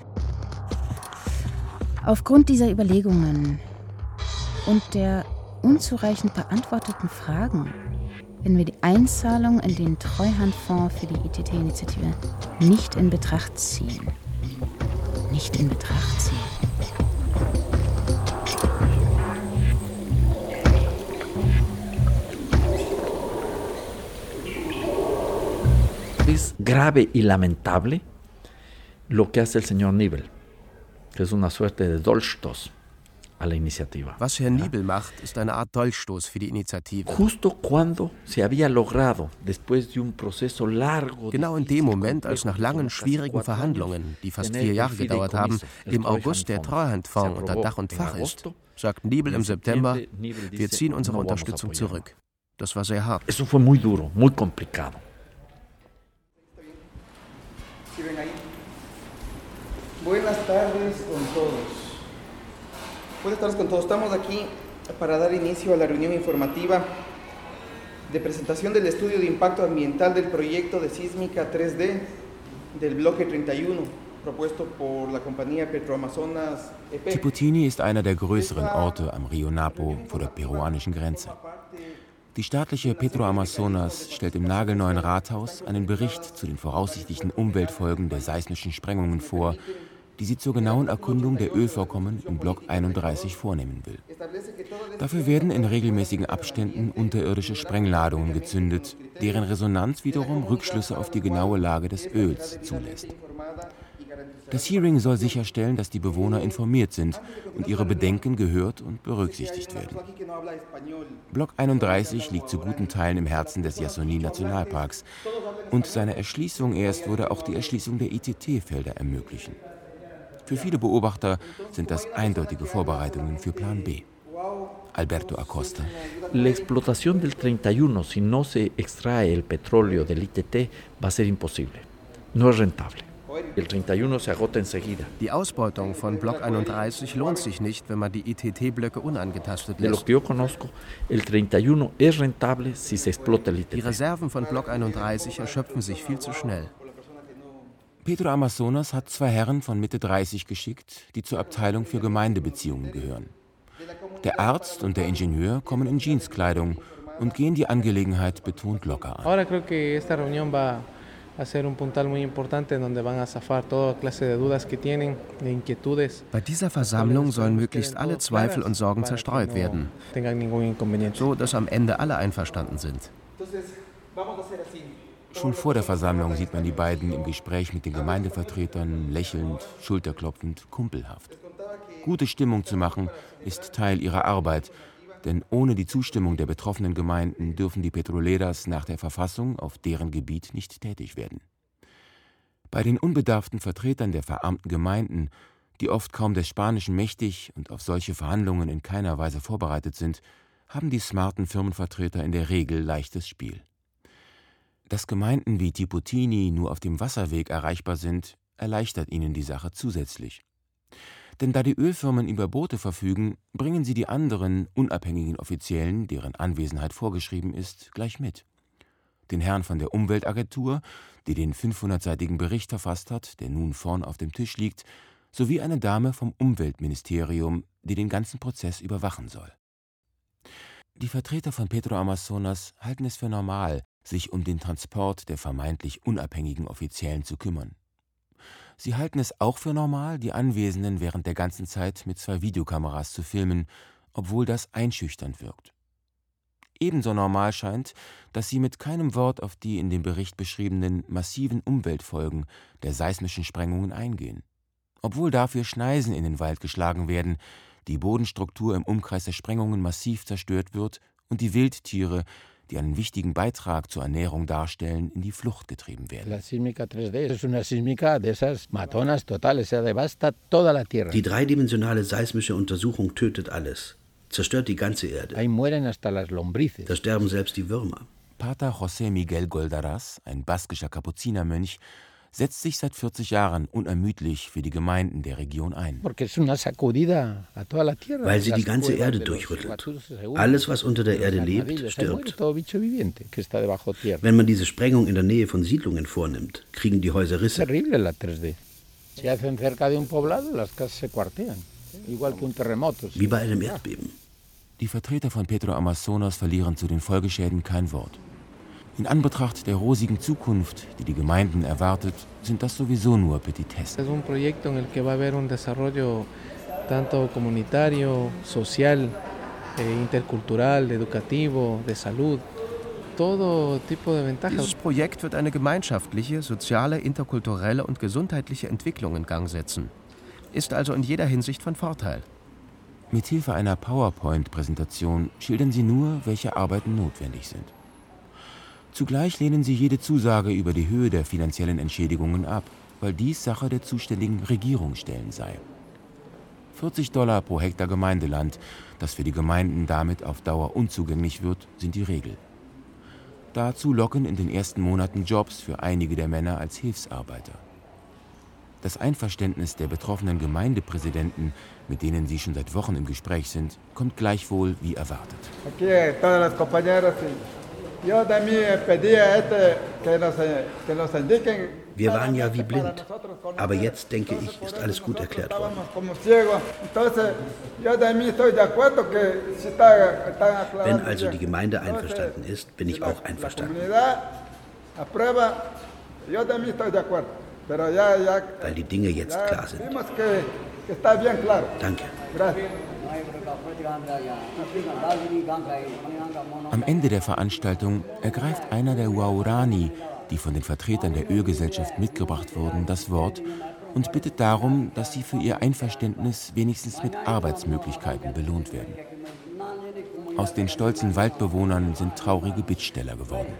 B: Aufgrund dieser Überlegungen und der unzureichend beantworteten Fragen werden wir die Einzahlung in den Treuhandfonds für die ITT-Initiative nicht in Betracht ziehen. Nicht in Betracht ziehen.
E: Es grave y lamentable lo que hace el señor Niebel, que es una suerte de Dolchstoß.
F: Was Herr Niebel macht, ist eine Art Dolchstoß für die Initiative. Genau in dem Moment, als nach langen, schwierigen Verhandlungen, die fast 4 Jahre gedauert haben, im August der Treuhandfonds unter Dach und Fach ist, sagt Niebel im September, wir ziehen unsere Unterstützung zurück. Das war sehr hart.
E: Eso fue muy duro, muy complicado.
O: Buenas tardes con todos. Buenas tardes con todos. Estamos aquí para dar inicio a la reunión informativa de presentación del estudio de impacto ambiental del proyecto de sísmica 3D del bloque 31, propuesto por la compañía Petroamazonas EP.
D: Tiputini ist einer der größeren Orte am Rio Napo vor der peruanischen Grenze. Die staatliche Petroamazonas stellt im nagelneuen Rathaus einen Bericht zu den voraussichtlichen Umweltfolgen der seismischen Sprengungen vor, die sie zur genauen Erkundung der Ölvorkommen im Block 31 vornehmen will. Dafür werden in regelmäßigen Abständen unterirdische Sprengladungen gezündet, deren Resonanz wiederum Rückschlüsse auf die genaue Lage des Öls zulässt. Das Hearing soll sicherstellen, dass die Bewohner informiert sind und ihre Bedenken gehört und berücksichtigt werden. Block 31 liegt zu guten Teilen im Herzen des Yasuni-Nationalparks und seine Erschließung erst würde auch die Erschließung der ITT-Felder ermöglichen. Für viele Beobachter sind das eindeutige Vorbereitungen für Plan B. Alberto Acosta.
E: La explotación del 31, si no se extrae el petróleo del ITT, va a ser imposible. No es rentable. El 31 se agota enseguida.
F: Die Ausbeutung von Block 31 lohnt sich nicht, wenn man die ITT-Blöcke unangetastet lässt.
E: De lo que yo conozco, el 31 es rentable si se explota el ITT.
F: Die Reserven von Block 31 erschöpfen sich viel zu schnell.
D: Petroamazonas hat 2 Herren von Mitte 30 geschickt, die zur Abteilung für Gemeindebeziehungen gehören. Der Arzt und der Ingenieur kommen in Jeanskleidung und gehen die Angelegenheit betont locker an.
P: Ahora creo que esta reunión va a ser un puntal muy importante donde van a zafar toda clase de dudas que tienen, de inquietudes.
F: Bei dieser Versammlung sollen möglichst alle Zweifel und Sorgen zerstreut werden, so dass am Ende alle einverstanden sind.
D: Schon vor der Versammlung sieht man die beiden im Gespräch mit den Gemeindevertretern, lächelnd, schulterklopfend, kumpelhaft. Gute Stimmung zu machen, ist Teil ihrer Arbeit, denn ohne die Zustimmung der betroffenen Gemeinden dürfen die Petroleras nach der Verfassung auf deren Gebiet nicht tätig werden. Bei den unbedarften Vertretern der verarmten Gemeinden, die oft kaum des Spanischen mächtig und auf solche Verhandlungen in keiner Weise vorbereitet sind, haben die smarten Firmenvertreter in der Regel leichtes Spiel. Dass Gemeinden wie Tiputini nur auf dem Wasserweg erreichbar sind, erleichtert ihnen die Sache zusätzlich. Denn da die Ölfirmen über Boote verfügen, bringen sie die anderen unabhängigen Offiziellen, deren Anwesenheit vorgeschrieben ist, gleich mit. Den Herrn von der Umweltagentur, die den 500-seitigen Bericht verfasst hat, der nun vorn auf dem Tisch liegt, sowie eine Dame vom Umweltministerium, die den ganzen Prozess überwachen soll. Die Vertreter von Petro Amazonas halten es für normal, sich um den Transport der vermeintlich unabhängigen Offiziellen zu kümmern. Sie halten es auch für normal, die Anwesenden während der ganzen Zeit mit 2 Videokameras zu filmen, obwohl das einschüchternd wirkt. Ebenso normal scheint, dass sie mit keinem Wort auf die in dem Bericht beschriebenen massiven Umweltfolgen der seismischen Sprengungen eingehen. Obwohl dafür Schneisen in den Wald geschlagen werden, die Bodenstruktur im Umkreis der Sprengungen massiv zerstört wird und die Wildtiere, die einen wichtigen Beitrag zur Ernährung darstellen, in die Flucht getrieben werden.
J: Die dreidimensionale seismische Untersuchung tötet alles, zerstört die ganze Erde. Da sterben selbst die Würmer.
D: Pater José Miguel Goldaras, ein baskischer Kapuzinermönch, setzt sich seit 40 Jahren unermüdlich für die Gemeinden der Region ein.
J: Weil sie die ganze Erde durchrüttelt. Alles, was unter der Erde lebt, stirbt. Wenn man diese Sprengung in der Nähe von Siedlungen vornimmt, kriegen die Häuser Risse. Wie bei einem Erdbeben.
D: Die Vertreter von Petro Amazonas verlieren zu den Folgeschäden kein Wort. In Anbetracht der rosigen Zukunft, die die Gemeinden erwartet, sind das sowieso nur Petitesse.
P: Es un proyecto en el que va a haber un desarrollo tanto comunitario, social, intercultural, educativo, de salud, todo tipo de ventajas.
F: Dieses Projekt wird eine gemeinschaftliche, soziale, interkulturelle und gesundheitliche Entwicklung in Gang setzen. Ist also in jeder Hinsicht von Vorteil.
D: Mithilfe einer PowerPoint-Präsentation schildern sie nur, welche Arbeiten notwendig sind. Zugleich lehnen sie jede Zusage über die Höhe der finanziellen Entschädigungen ab, weil dies Sache der zuständigen Regierungsstellen sei. $40 pro Hektar Gemeindeland, das für die Gemeinden damit auf Dauer unzugänglich wird, sind die Regel. Dazu locken in den ersten Monaten Jobs für einige der Männer als Hilfsarbeiter. Das Einverständnis der betroffenen Gemeindepräsidenten, mit denen sie schon seit Wochen im Gespräch sind, kommt gleichwohl wie erwartet.
J: Wir waren ja wie blind, aber jetzt, denke ich, ist alles gut erklärt worden. Wenn also die Gemeinde einverstanden ist, bin ich auch einverstanden. Weil die Dinge jetzt klar sind. Danke.
D: Am Ende der Veranstaltung ergreift einer der Waorani, die von den Vertretern der Ölgesellschaft mitgebracht wurden, das Wort und bittet darum, dass sie für ihr Einverständnis wenigstens mit Arbeitsmöglichkeiten belohnt werden. Aus den stolzen Waldbewohnern sind traurige Bittsteller geworden.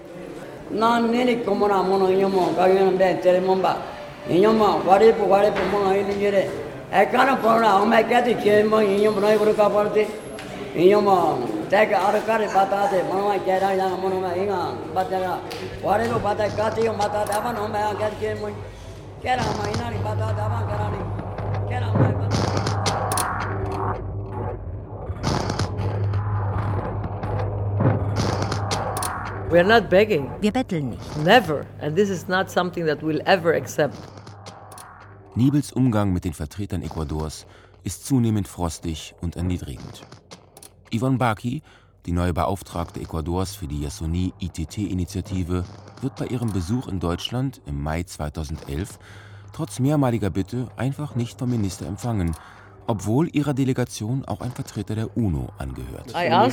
A: We are not begging.
B: Wir betteln nicht.
A: Never. And this is not something that we'll ever accept.
D: Nibels Umgang mit den Vertretern Ecuadors ist zunehmend frostig und erniedrigend. Yvonne Baki, die neue Beauftragte Ecuadors für die Yasuni-ITT-Initiative, wird bei ihrem Besuch in Deutschland im Mai 2011 trotz mehrmaliger Bitte einfach nicht vom Minister empfangen, obwohl ihrer Delegation auch ein Vertreter der UNO angehört.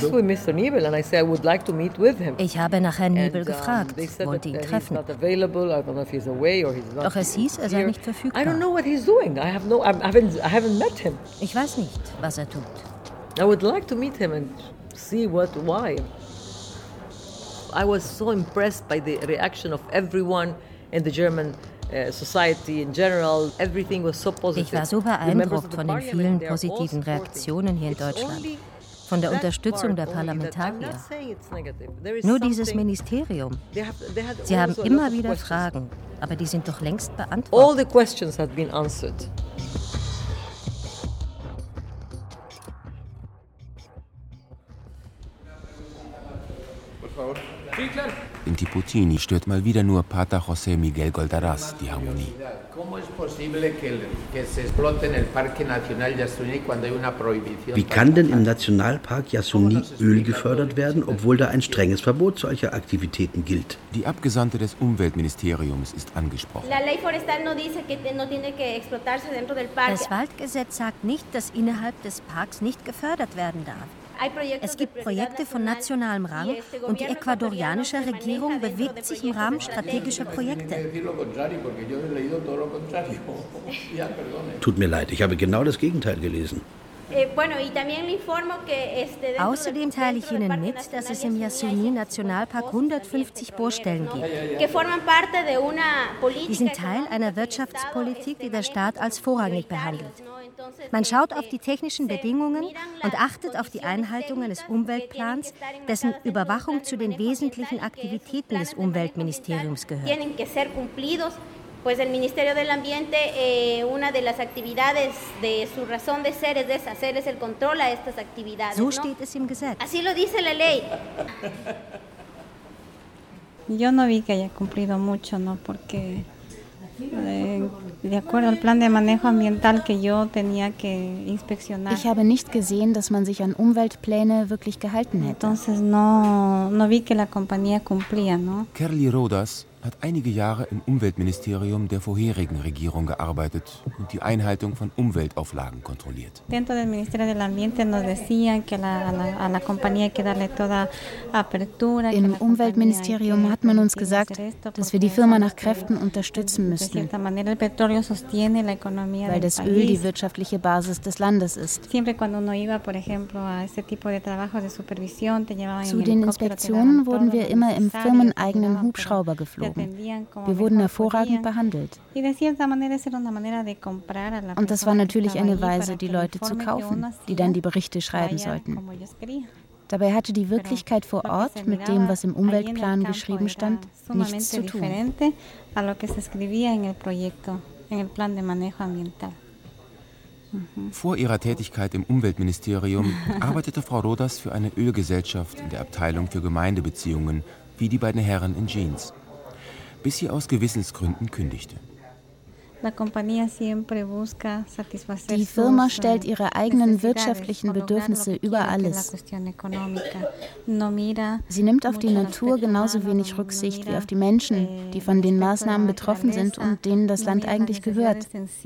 B: Ich habe nach Herrn Nibel gefragt, wollte ihn treffen. Doch es hieß, er sei nicht verfügbar. Ich weiß nicht, was er tut.
A: I would like to meet him and see why. I was so impressed by the reaction of everyone in the German society in general. Everything was so positive.
B: Ich war so beeindruckt von den vielen positiven Reaktionen hier in Deutschland, von der Unterstützung der Parlamentarier. Nur dieses Ministerium. Sie haben immer wieder Fragen, aber die sind doch längst beantwortet.
A: All the questions had been answered.
O: Por favor.
D: In Tiputini stört mal wieder nur Pater José Miguel Goldaraz die Harmonie.
J: Wie kann denn im Nationalpark Yasuni Öl gefördert werden, obwohl da ein strenges Verbot solcher Aktivitäten gilt?
D: Die Abgesandte des Umweltministeriums ist angesprochen.
B: Das Waldgesetz sagt nicht, dass innerhalb des Parks nicht gefördert werden darf. Es gibt Projekte von nationalem Rang und die ecuadorianische Regierung bewegt sich im Rahmen strategischer Projekte.
J: Tut mir leid, ich habe genau das Gegenteil gelesen.
B: Außerdem teile ich Ihnen mit, dass es im Yasuni-Nationalpark 150 Bohrstellen gibt. Die sind Teil einer Wirtschaftspolitik, die der Staat als vorrangig behandelt. Man schaut auf die technischen Bedingungen und achtet auf die Einhaltung eines Umweltplans, dessen Überwachung zu den wesentlichen Aktivitäten des Umweltministeriums gehört.
Q: Pues el Ministerio del Ambiente, una de las actividades de su razón de ser es deshacer, es el control a estas actividades.
B: So steht es im Gesetz.
Q: Así lo dice la ley.
R: Yo no vi que haya cumplido mucho, ¿no? Porque de acuerdo al plan de manejo ambiental que yo tenía que inspeccionar.
S: Ich habe nicht gesehen, dass man sich an Umweltpläne wirklich gehalten hätte.
R: Entonces no vi que la compañía cumplía, ¿no?
D: Kerli Rodas hat einige Jahre im Umweltministerium der vorherigen Regierung gearbeitet und die Einhaltung von Umweltauflagen kontrolliert.
R: Dentro del Ministerio del Ambiente nos decían que a la compañía hay que darle toda apertura.
S: Im Umweltministerium hat man uns gesagt, dass wir die Firma nach Kräften unterstützen müssten, weil das Öl die wirtschaftliche Basis des Landes ist. Zu den Inspektionen wurden wir immer im firmeneigenen Hubschrauber geflogen. Wir wurden hervorragend behandelt. Und das war natürlich eine Weise, die Leute zu kaufen, die dann die Berichte schreiben sollten. Dabei hatte die Wirklichkeit vor Ort mit dem, was im Umweltplan geschrieben stand, nichts zu tun.
D: Vor ihrer Tätigkeit im Umweltministerium arbeitete Frau Rodas für eine Ölgesellschaft in der Abteilung für Gemeindebeziehungen, wie die beiden Herren in Jeans, bis sie aus Gewissensgründen kündigte.
S: Die Firma stellt ihre eigenen wirtschaftlichen Bedürfnisse über alles. Sie nimmt auf die Natur genauso wenig Rücksicht wie auf die Menschen, die von den Maßnahmen betroffen sind und denen das Land eigentlich gehört.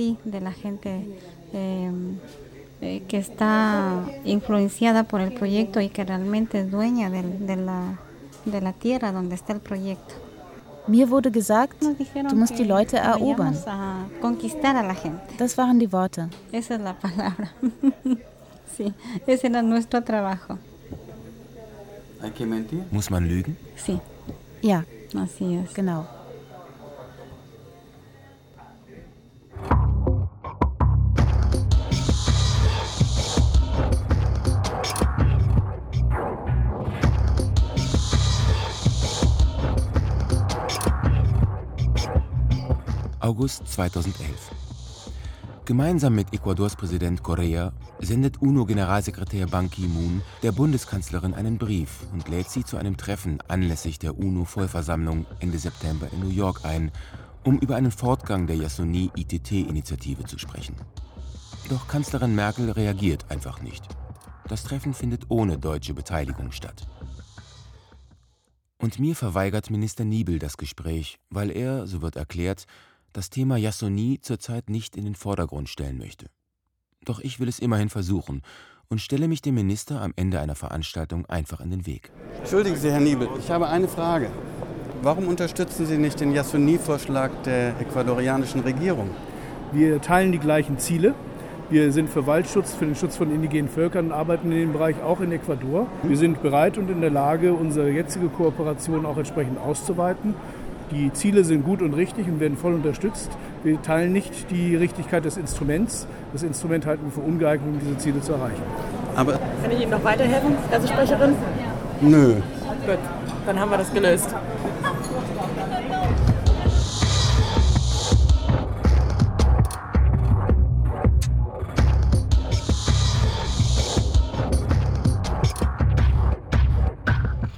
R: Que está influenciada por el proyecto y que realmente es dueña de la tierra donde está el proyecto.
S: Mir wurde gesagt, du musst die Leute erobern. Das waren die Worte.
R: Esa es la palabra. Sí, ese era nuestro trabajo.
D: Muss man lügen?
R: Sí.
S: Ja,
R: así es.
S: Genau.
D: August 2011. Gemeinsam mit Ecuadors Präsident Correa sendet UNO-Generalsekretär Ban Ki-moon der Bundeskanzlerin einen Brief und lädt sie zu einem Treffen anlässlich der UNO-Vollversammlung Ende September in New York ein, um über einen Fortgang der Yasuni-ITT-Initiative zu sprechen. Doch Kanzlerin Merkel reagiert einfach nicht. Das Treffen findet ohne deutsche Beteiligung statt. Und mir verweigert Minister Niebel das Gespräch, weil er, so wird erklärt, das Thema Yasuni zurzeit nicht in den Vordergrund stellen möchte. Doch ich will es immerhin versuchen und stelle mich dem Minister am Ende einer Veranstaltung einfach in den Weg.
C: Entschuldigen Sie, Herr Niebel, ich habe eine Frage. Warum unterstützen Sie nicht den Yasuni-Vorschlag der ecuadorianischen Regierung?
T: Wir teilen die gleichen Ziele. Wir sind für Waldschutz, für den Schutz von indigenen Völkern und arbeiten in dem Bereich auch in Ecuador. Wir sind bereit und in der Lage, unsere jetzige Kooperation auch entsprechend auszuweiten. Die Ziele sind gut und richtig und werden voll unterstützt. Wir teilen nicht die Richtigkeit des Instruments. Das Instrument halten wir für ungeeignet, um diese Ziele zu erreichen.
C: Aber
U: kann ich Ihnen noch weiterhelfen, Pressesprecherin?
C: Nö.
U: Gut, dann haben wir das gelöst.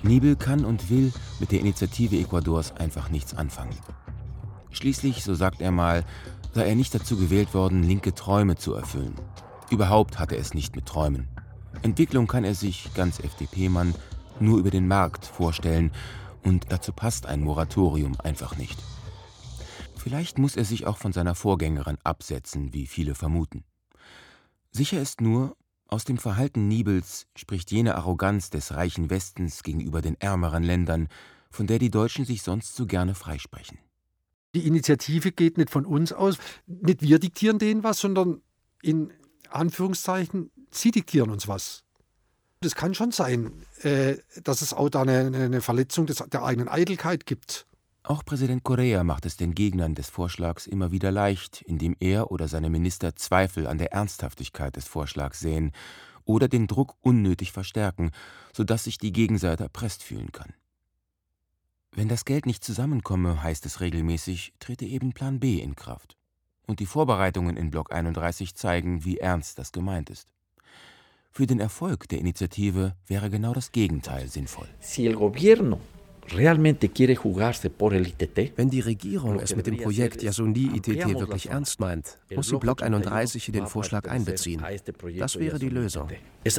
D: Nibel kann und will mit der Initiative Ecuadors einfach nichts anfangen. Schließlich, so sagt er mal, sei er nicht dazu gewählt worden, linke Träume zu erfüllen. Überhaupt hat er es nicht mit Träumen. Entwicklung kann er sich, ganz FDP-Mann, nur über den Markt vorstellen und dazu passt ein Moratorium einfach nicht. Vielleicht muss er sich auch von seiner Vorgängerin absetzen, wie viele vermuten. Sicher ist nur, aus dem Verhalten Nibels spricht jene Arroganz des reichen Westens gegenüber den ärmeren Ländern, von der die Deutschen sich sonst so gerne freisprechen.
H: Die Initiative geht nicht von uns aus, nicht wir diktieren denen was, sondern in Anführungszeichen, sie diktieren uns was. Das kann schon sein, dass es auch da eine Verletzung der eigenen Eitelkeit gibt.
D: Auch Präsident Correa macht es den Gegnern des Vorschlags immer wieder leicht, indem er oder seine Minister Zweifel an der Ernsthaftigkeit des Vorschlags säen oder den Druck unnötig verstärken, sodass sich die Gegenseite erpresst fühlen kann. Wenn das Geld nicht zusammenkomme, heißt es regelmäßig, trete eben Plan B in Kraft. Und die Vorbereitungen in Block 31 zeigen, wie ernst das gemeint ist. Für den Erfolg der Initiative wäre genau das Gegenteil sinnvoll.
F: Wenn die Regierung es mit dem Projekt Yasuni-ITT wirklich ernst meint, muss sie Block 31 in den Vorschlag einbeziehen. Das wäre die Lösung.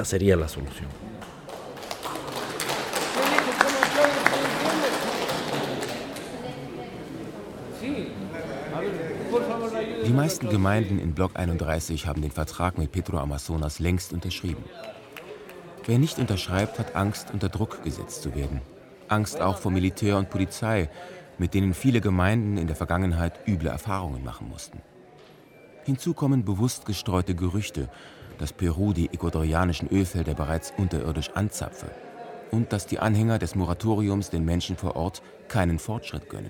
D: Die meisten Gemeinden in Block 31 haben den Vertrag mit Petro Amazonas längst unterschrieben. Wer nicht unterschreibt, hat Angst, unter Druck gesetzt zu werden. Angst auch vor Militär und Polizei, mit denen viele Gemeinden in der Vergangenheit üble Erfahrungen machen mussten. Hinzu kommen bewusst gestreute Gerüchte, dass Peru die ecuadorianischen Ölfelder bereits unterirdisch anzapfe und dass die Anhänger des Moratoriums den Menschen vor Ort keinen Fortschritt gönnen.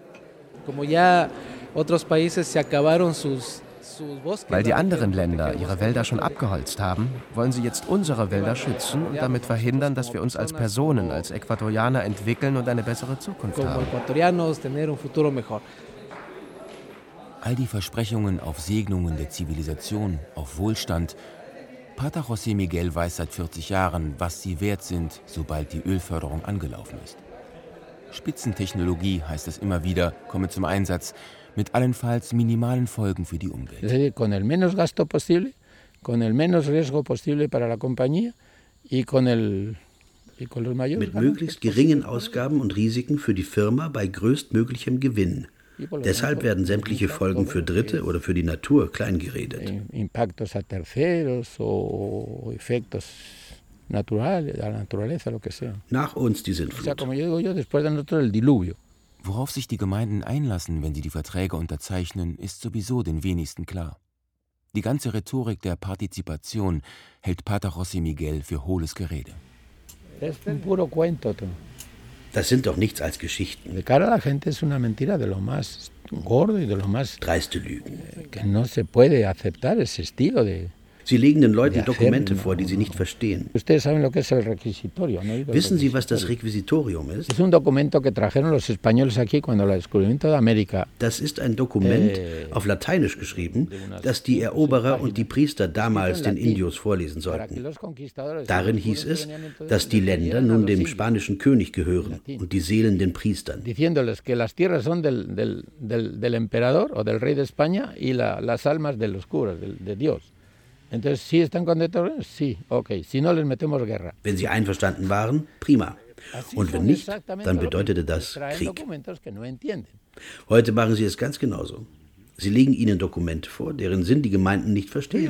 F: Weil die anderen Länder ihre Wälder schon abgeholzt haben, wollen sie jetzt unsere Wälder schützen und damit verhindern, dass wir uns als Personen, als Äquatorianer entwickeln und eine bessere Zukunft haben.
D: All die Versprechungen auf Segnungen der Zivilisation, auf Wohlstand. Pater José Miguel weiß seit 40 Jahren, was sie wert sind, sobald die Ölförderung angelaufen ist. Spitzentechnologie, heißt es immer wieder, komme zum Einsatz, mit allenfalls minimalen Folgen für die Umwelt.
J: Mit möglichst geringen Ausgaben und Risiken für die Firma bei größtmöglichem Gewinn. Deshalb werden sämtliche Folgen für Dritte oder für die Natur klein geredet. Nach uns die Sintflut.
D: Worauf sich die Gemeinden einlassen, wenn sie die Verträge unterzeichnen, ist sowieso den wenigsten klar. Die ganze Rhetorik der Partizipation hält Pater José Miguel für hohles Gerede.
J: Das sind doch nichts als Geschichten. Dreiste Lügen. Sie legen den Leuten Dokumente vor, die sie nicht verstehen. Wissen Sie, was das Requisitorium ist? Das ist ein Dokument, auf Lateinisch geschrieben, das die Eroberer und die Priester damals den Indios vorlesen sollten. Darin hieß es, dass die Länder nun dem spanischen König gehören und die Seelen den Priestern.
G: Diciéndoles que las tierras son del emperador o del rey de España y las almas de los curas, de Dios. Entonces, ¿sí están contentos? Sí, okay. Si no, les metemos guerra.
J: Wenn sie einverstanden waren, prima. Und wenn nicht, dann bedeutete das Krieg. Heute machen sie es ganz genauso. Sie legen ihnen Dokumente vor, deren Sinn die Gemeinden nicht verstehen.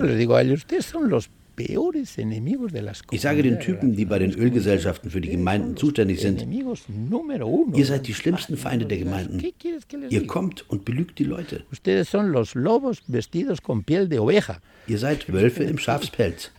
J: Ich sage den Typen, die bei den Ölgesellschaften für die Gemeinden zuständig sind, ihr seid die schlimmsten Feinde der Gemeinden. Ihr kommt und belügt die Leute. Ihr seid Wölfe im Schafspelz.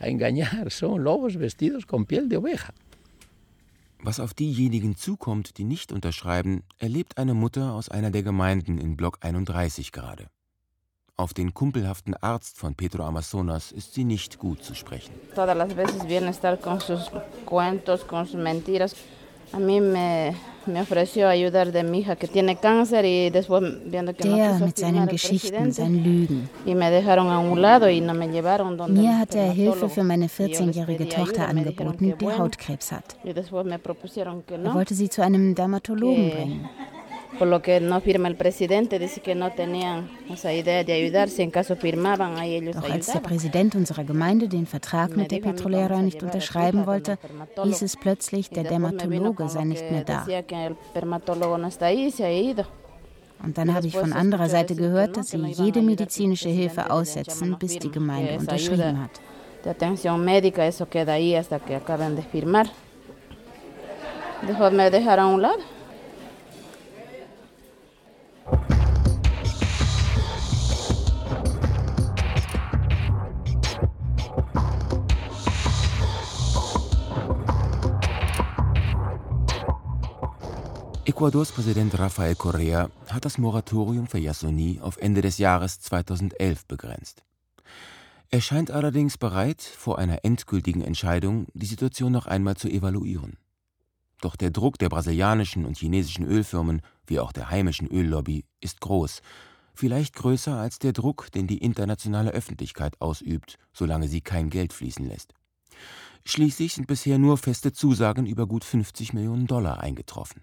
D: Was auf diejenigen zukommt, die nicht unterschreiben, erlebt eine Mutter aus einer der Gemeinden in Block 31 gerade. Auf den kumpelhaften Arzt von Petro Amazonas ist sie nicht gut zu sprechen.
S: Der mit seinen Geschichten, seinen Lügen. Mir hat er Hilfe für meine 14-jährige Tochter angeboten, die Hautkrebs hat. Er wollte sie zu einem Dermatologen bringen. Auch als der Präsident unserer Gemeinde den Vertrag mit der Petrolera nicht unterschreiben wollte, hieß es plötzlich, der Dermatologe sei nicht mehr da. Und dann habe ich von anderer Seite gehört, dass sie jede medizinische Hilfe aussetzen, bis die Gemeinde unterschrieben hat.
D: Ecuadors Präsident Rafael Correa hat das Moratorium für Yasuni auf Ende des Jahres 2011 begrenzt. Er scheint allerdings bereit, vor einer endgültigen Entscheidung die Situation noch einmal zu evaluieren. Doch der Druck der brasilianischen und chinesischen Ölfirmen, wie auch der heimischen Öllobby, ist groß. Vielleicht größer als der Druck, den die internationale Öffentlichkeit ausübt, solange sie kein Geld fließen lässt. Schließlich sind bisher nur feste Zusagen über gut $50 Millionen eingetroffen.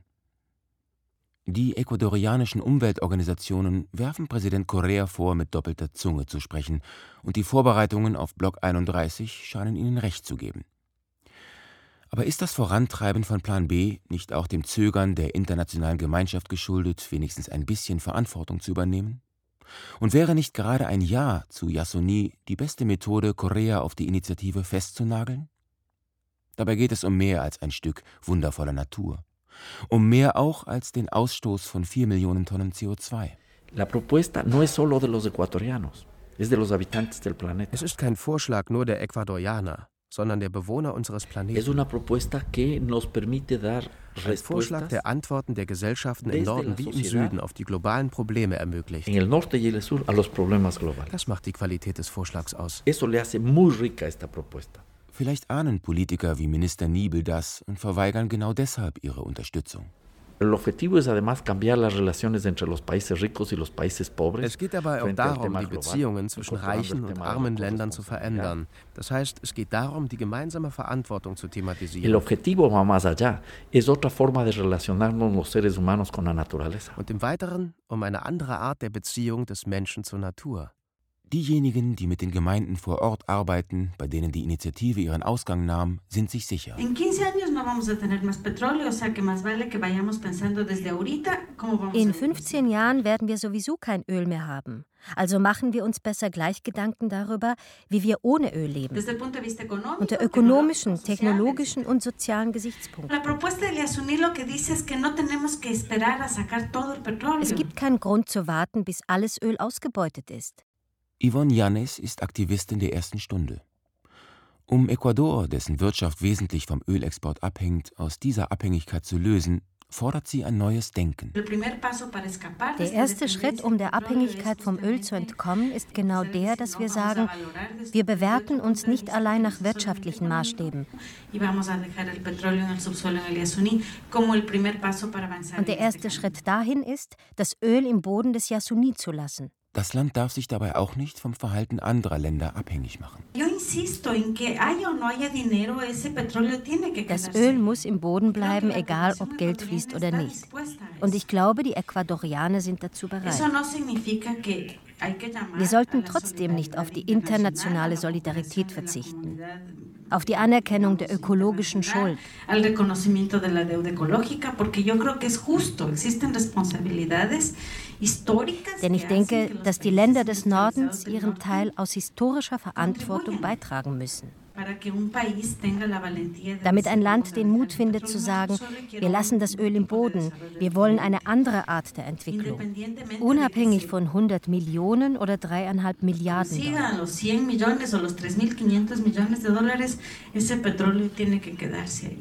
D: Die ecuadorianischen Umweltorganisationen werfen Präsident Correa vor, mit doppelter Zunge zu sprechen, und die Vorbereitungen auf Block 31 scheinen ihnen recht zu geben. Aber ist das Vorantreiben von Plan B nicht auch dem Zögern der internationalen Gemeinschaft geschuldet, wenigstens ein bisschen Verantwortung zu übernehmen? Und wäre nicht gerade ein Ja zu Yasuni die beste Methode, Correa auf die Initiative festzunageln? Dabei geht es um mehr als ein Stück wundervoller Natur. Um mehr auch als den Ausstoß von 4 Millionen Tonnen CO2.
E: La propuesta no es solo de los ecuatorianos, es de los habitantes del planeta.
F: Es ist kein Vorschlag nur der Ecuadorianer, sondern der Bewohner unseres Planeten.
E: Es una propuesta que nos permite dar
F: ein Vorschlag, der Antworten der Gesellschaften im Norden wie im Süden auf die globalen Probleme ermöglicht.
E: En el norte y el sur a los problemas globales.
F: Das macht die Qualität des Vorschlags aus.
E: Eso le hace muy rica esta propuesta.
D: Vielleicht ahnen Politiker wie Minister Niebel das und verweigern genau deshalb ihre Unterstützung.
E: El objetivo es además cambiar las relaciones entre los países ricos y los países pobres.
F: Es geht dabei auch darum, die Beziehungen zwischen reichen und armen Ländern zu verändern. Das heißt, es geht darum, die gemeinsame Verantwortung zu thematisieren.
E: El objetivo va más allá. Es otra forma de relacionarnos los seres humanos con la naturaleza.
F: Und im Weiteren um eine andere Art der Beziehung des Menschen zur Natur.
D: Diejenigen, die mit den Gemeinden vor Ort arbeiten, bei denen die Initiative ihren Ausgang nahm, sind sich sicher.
L: In
B: 15 Jahren werden wir sowieso kein Öl mehr haben. Also machen wir uns besser gleich Gedanken darüber, wie wir ohne Öl leben. Unter ökonomischen, technologischen und sozialen Gesichtspunkten. Es gibt keinen Grund zu warten, bis alles Öl ausgebeutet ist.
D: Yvonne Yanes ist Aktivistin der ersten Stunde. Um Ecuador, dessen Wirtschaft wesentlich vom Ölexport abhängt, aus dieser Abhängigkeit zu lösen, fordert sie ein neues Denken.
B: Der erste Schritt, um der Abhängigkeit vom Öl zu entkommen, ist genau der, dass wir sagen, wir bewerten uns nicht allein nach wirtschaftlichen Maßstäben. Und der erste Schritt dahin ist, das Öl im Boden des Yasuni zu lassen.
D: Das Land darf sich dabei auch nicht vom Verhalten anderer Länder abhängig machen.
B: Das Öl muss im Boden bleiben, egal ob Geld fließt oder nicht. Und ich glaube, die Ecuadorianer sind dazu bereit. Wir sollten trotzdem nicht auf die internationale Solidarität verzichten, auf die Anerkennung der ökologischen Schuld. Denn ich denke, dass die Länder des Nordens ihren Teil aus historischer Verantwortung beitragen müssen. Damit ein Land den Mut findet zu sagen, wir lassen das Öl im Boden, wir wollen eine andere Art der Entwicklung, unabhängig von 100 Millionen oder 3,5 Milliarden $.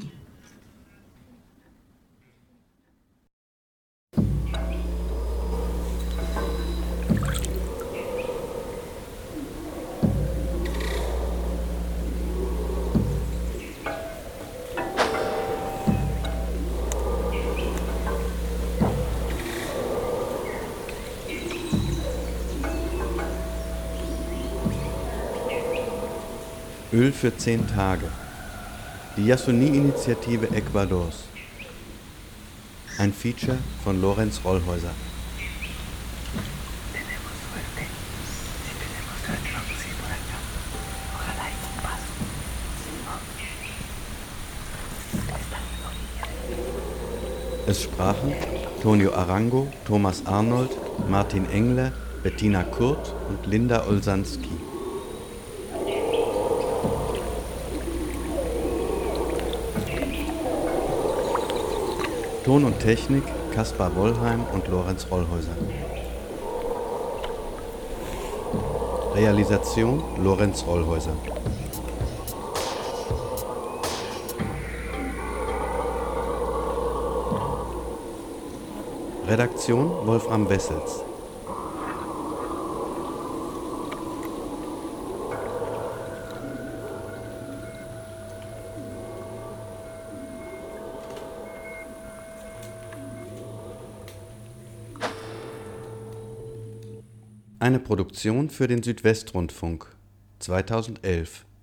C: Öl für 10 Tage. Die Yasuni-Initiative Ecuadors. Ein Feature von Lorenz Rollhäuser. Es sprachen Tonio Arango, Thomas Arnold, Martin Engler, Bettina Kurt und Linda Olsanski. Ton und Technik Kaspar Wollheim und Lorenz Rollhäuser. Realisation Lorenz Rollhäuser. Redaktion Wolfram Wessels. Eine Produktion für den Südwestrundfunk 2011.